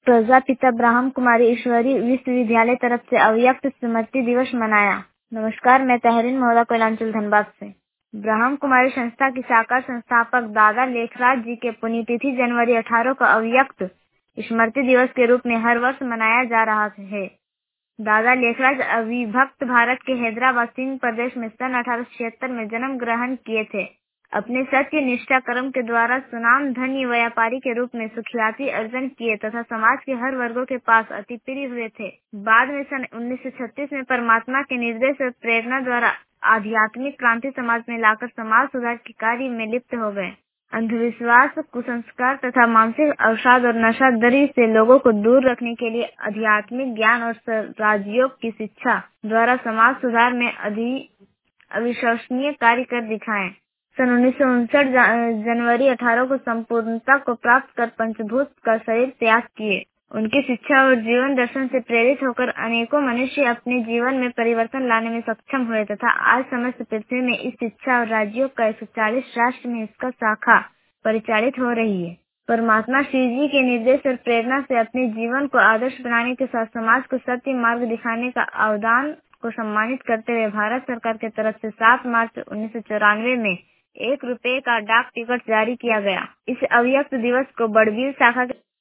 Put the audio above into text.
प्रजापिता ब्रह्म कुमारी ईश्वरी विश्वविद्यालय तरफ से अव्यक्त स्मृति दिवस मनाया। नमस्कार, मैं तहरीन मोहल्ला कोयलांचल धनबाद से। ब्रह्म कुमारी संस्था की साकार संस्थापक दादा लेखराज जी के पुण्यतिथि जनवरी 18 को अव्यक्त स्मृति दिवस के रूप में हर वर्ष मनाया जा रहा है। दादा लेखराज अविभक्त भारत के हैदराबाद सिंध प्रदेश में सन 1876 में जन्म ग्रहण किए थे। अपने सत्य निष्ठा कर्म के द्वारा सुनाम धन्य व्यापारी के रूप में सुख्याति अर्जन किए तथा समाज के हर वर्गों के पास अति प्रिय हुए थे। बाद में सन 1936 में परमात्मा के निर्देश और प्रेरणा द्वारा आध्यात्मिक क्रांति समाज में लाकर समाज सुधार के कार्य में लिप्त हो गए। अंधविश्वास, कुसंस्कार तथा मानसिक अवसाद और नशाखोरी से लोगों को दूर रखने के लिए आध्यात्मिक ज्ञान और राजयोग की शिक्षा द्वारा समाज सुधार में अविश्वसनीय कार्य कर दिखाए। सन 1959 जनवरी 18 को संपूर्णता को प्राप्त कर पंचभूत का शरीर त्याग किए। उनकी शिक्षा और जीवन दर्शन से प्रेरित होकर अनेकों मनुष्य अपने जीवन में परिवर्तन लाने में सक्षम हुए तथा आज समस्त पृथ्वी में इस शिक्षा और राजयोग का 140 राष्ट्र में इसका शाखा परिचालित हो रही है। परमात्मा शिव जी के निर्देश और प्रेरणा से अपने जीवन को आदर्श बनाने के साथ समाज को सत्य मार्ग दिखाने का अवदान को सम्मानित करते हुए भारत सरकार की तरफ से 7 मार्च 1994 में 1 रुपये का डाक टिकट जारी किया गया। इस अव्यक्त दिवस को बड़बीर शाखा